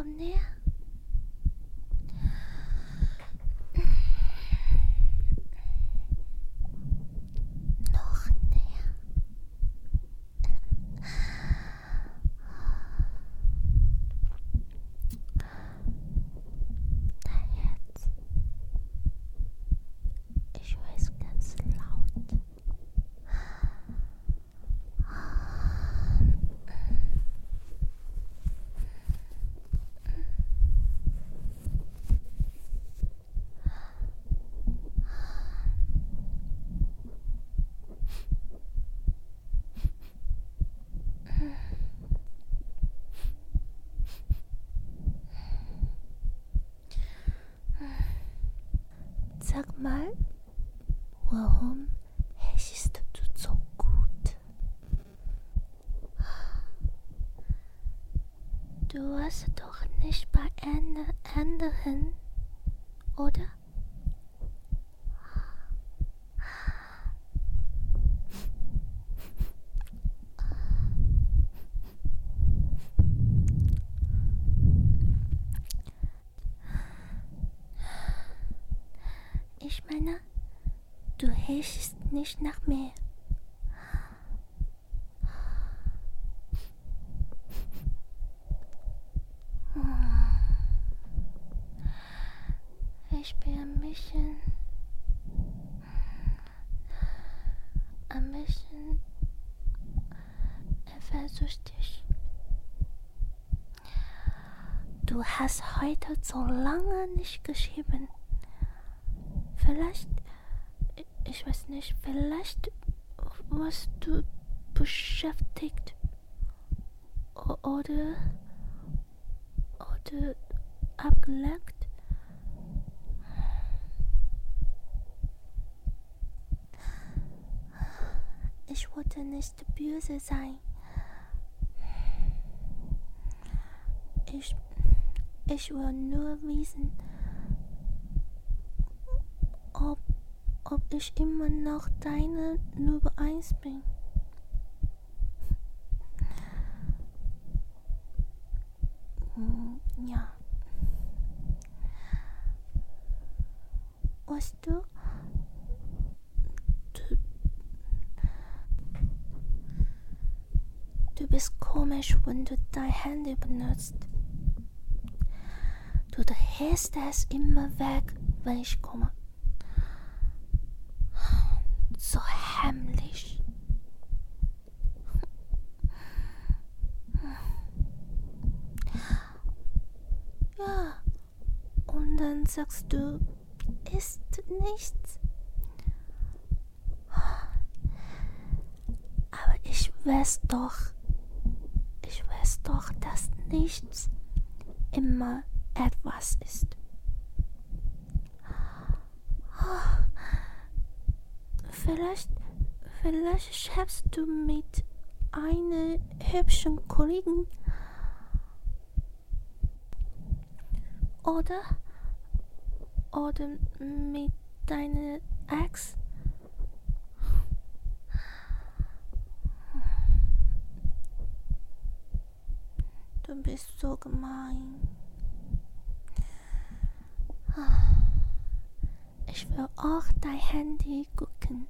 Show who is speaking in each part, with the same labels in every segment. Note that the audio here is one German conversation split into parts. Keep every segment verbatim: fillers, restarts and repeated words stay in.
Speaker 1: Komm näher. Noch näher. Dein Herz. Ich höre es ganz laut. Sag mal, warum hechst du so gut? Du warst doch nicht bei einer anderen, oder? Ich meine, du hechst nicht nach mir. Ich bin ein bisschen, ein bisschen eifersüchtig. Du hast heute so lange nicht geschrieben. Vielleicht, ich weiß nicht, vielleicht warst du beschäftigt O- oder, oder abgelenkt. Ich wollte nicht böse sein. Ich, ich will nur wissen, ob, ob ich immer noch deine Nummer eins bin. Hm, ja. Weißt du, du, du bist komisch, wenn du dein Handy benutzt. Du hältst es immer weg, wenn ich komme. So heimlich. Ja, und dann sagst du, ist nichts. Aber ich weiß doch, ich weiß doch, dass nichts immer etwas ist. Vielleicht, vielleicht schreibst du mit einer hübschen Kollegin oder, oder mit deiner Ex. Du bist so gemein. Ich will auch dein Handy gucken.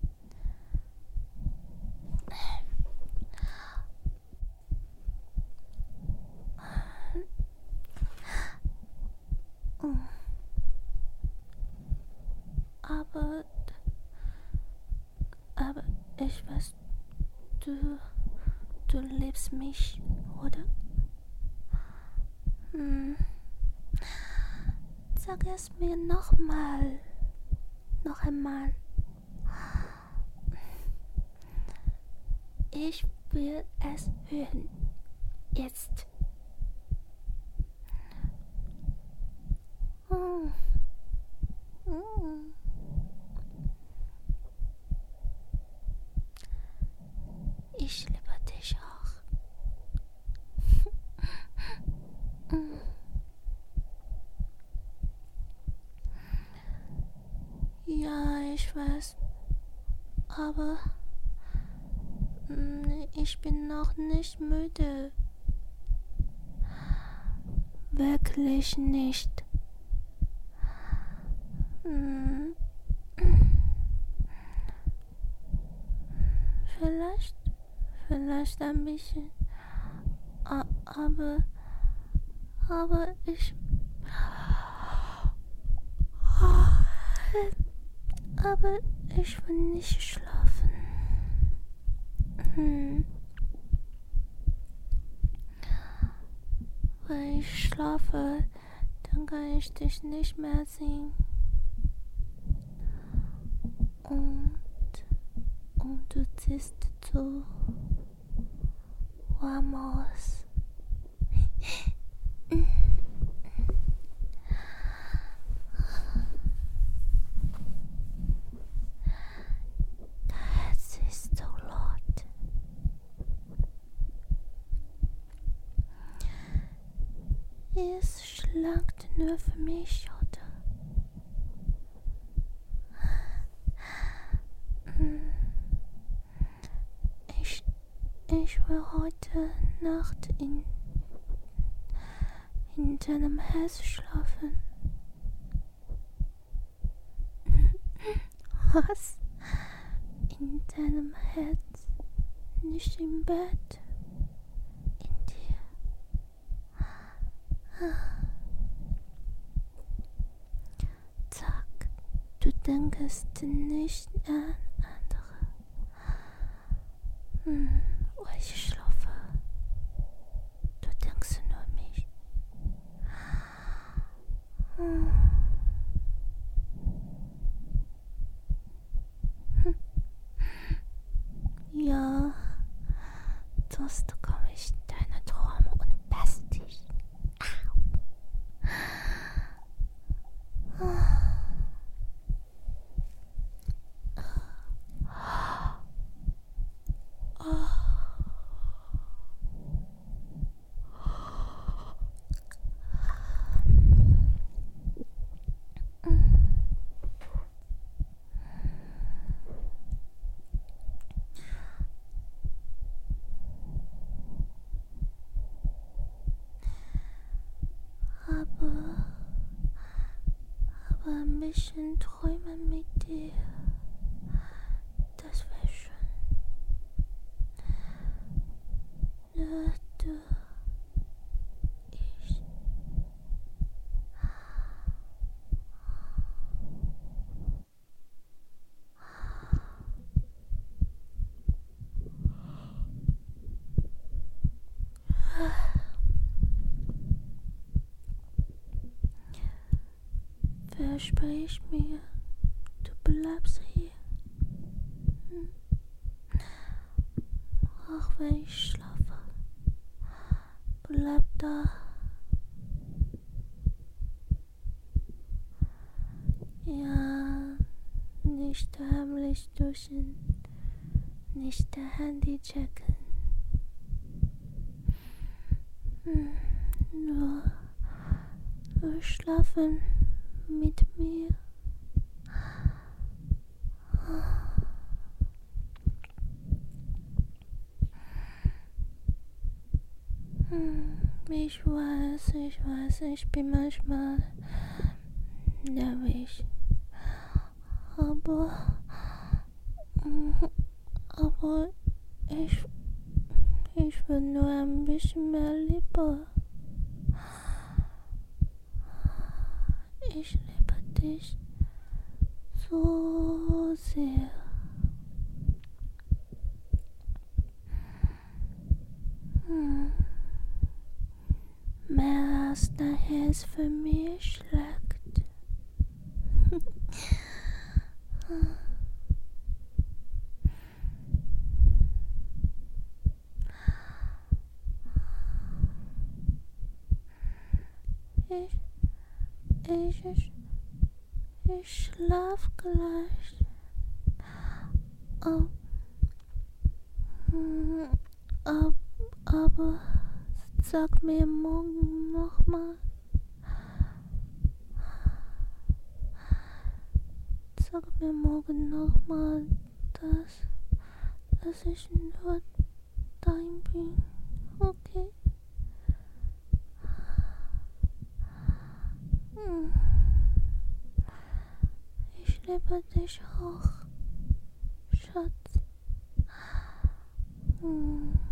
Speaker 1: Aber, aber ich weiß, du, du liebst mich, oder? Hm. Sag es mir nochmal. Noch einmal. Ich will es hören. Jetzt. Hm. Hm. Ich liebe dich auch. Hm. Ja, ich weiß. Aber ich bin noch nicht müde. wirklich nicht. Hm. Vielleicht, vielleicht ein bisschen. A- aber, aber ich, aber ich will nicht schlafen. Hm. Weil ich schlafe, dann kann ich dich nicht mehr sehen. Und, und du siehst so warm aus. Das ist so laut. Es schlankt nur für mich, oder? Ich, ich will heute Nacht in, in deinem Herz schlafen. Was? In deinem Herz, nicht im Bett. In dir. Sag, du denkst nicht an andere. Hm, weil ich schlafe. Du denkst nur an mich. Hm. Ja, sonst komme ich in deine Träume und beiß dich. Aber, aber ein bisschen träumen mit dir, das wäre schön. Nur du, ich. Versprich mir, du bleibst hier. Hm. Auch wenn ich schlafe, bleib da. Ja, nicht heimlich duschen, nicht der Handy checken. Hm. Nur, nur schlafen mit mir. Hm, ich weiß, ich weiß, ich bin manchmal nervig. Aber, aber ich, ich will nur ein bisschen mehr Liebe. Ich liebe dich so sehr. Hm. Mehr als dein Herz für mich schlägt. Ich, ich, ich, ich schlaf gleich. Ab, ab, aber sag mir morgen nochmal. Sag mir morgen nochmal, dass, dass ich nur dein bin. Okay? liebe dich auch, Schatz. Hm.